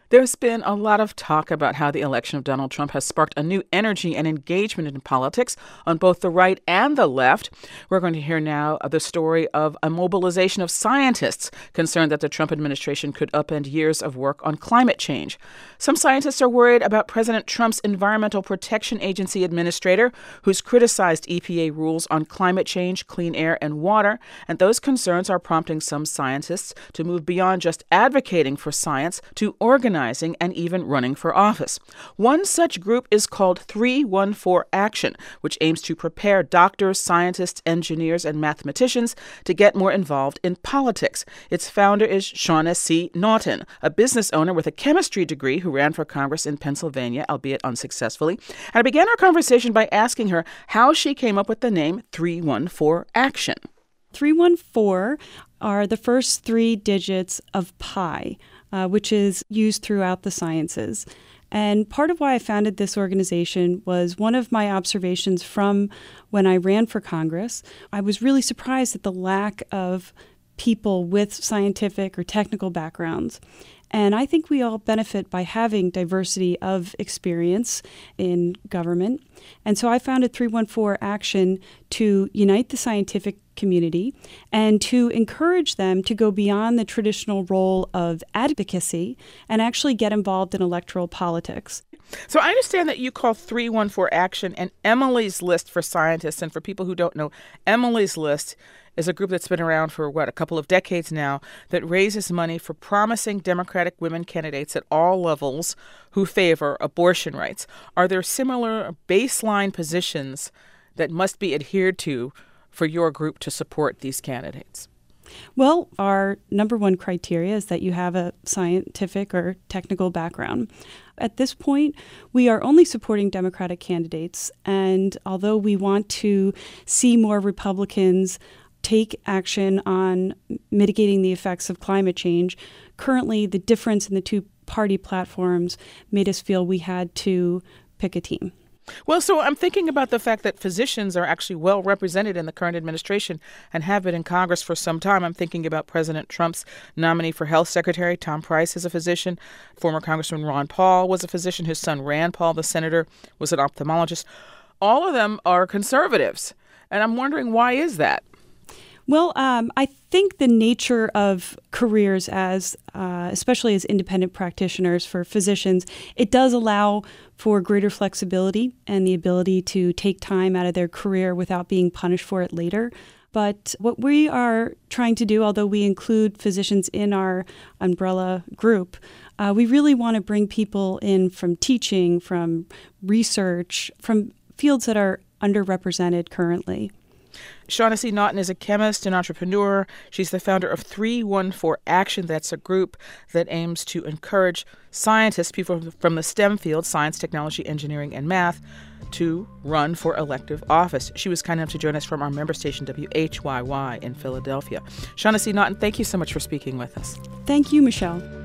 There's been a lot of talk about how the election of Donald Trump has sparked a new energy and engagement in politics on both the right and the left. We're going to hear now the story of a mobilization of scientists concerned that the Trump administration could upend years of work on climate change. Some scientists are worried about President Trump's Environmental Protection Agency administrator, who's criticized EPA rules on climate change, clean air, and water. And those concerns are prompting some scientists to move beyond just advocating for science to organizing and even running for office. One such group is called 314 Action, which aims to prepare doctors, scientists, engineers, and mathematicians to get more involved in politics. Its founder is Shaughnessy Naughton, a business owner with a chemistry degree who ran for Congress in Pennsylvania, albeit unsuccessfully. And I began our conversation by asking her how she came up with the name 314 Action. 314 are the first three digits of pi, which is used throughout the sciences. And part of why I founded this organization was one of my observations from when I ran for Congress. I was really surprised at the lack of people with scientific or technical backgrounds. And I think we all benefit by having diversity of experience in government. And so I founded 314 Action to unite the scientific community and to encourage them to go beyond the traditional role of advocacy and actually get involved in electoral politics. So I understand that you call 314 Action an Emily's List for scientists. And for people who don't know, Emily's List is a group that's been around for, a couple of decades now, that raises money for promising Democratic women candidates at all levels who favor abortion rights. Are there similar baseline positions that must be adhered to for your group to support these candidates? Well, our number one criteria is that you have a scientific or technical background. At this point, we are only supporting Democratic candidates. And although we want to see more Republicans take action on mitigating the effects of climate change, currently the difference in the two party platforms made us feel we had to pick a team. Well, so I'm thinking about the fact that physicians are actually well represented in the current administration and have been in Congress for some time. I'm thinking about President Trump's nominee for health secretary. Tom Price is a physician. Former Congressman Ron Paul was a physician. His son Rand Paul, the senator, was an ophthalmologist. All of them are conservatives. And I'm wondering, why is that? Well, I think the nature of careers as, especially as independent practitioners for physicians, it does allow for greater flexibility and the ability to take time out of their career without being punished for it later. But what we are trying to do, although we include physicians in our umbrella group, we really want to bring people in from teaching, from research, from fields that are underrepresented currently. Shaughnessy Naughton is a chemist and entrepreneur. She's the founder of 314 Action. That's a group that aims to encourage scientists, people from the STEM field, science, technology, engineering, and math, to run for elective office. She was kind enough to join us from our member station, WHYY, in Philadelphia. Shaughnessy Naughton, thank you so much for speaking with us. Thank you, Michelle.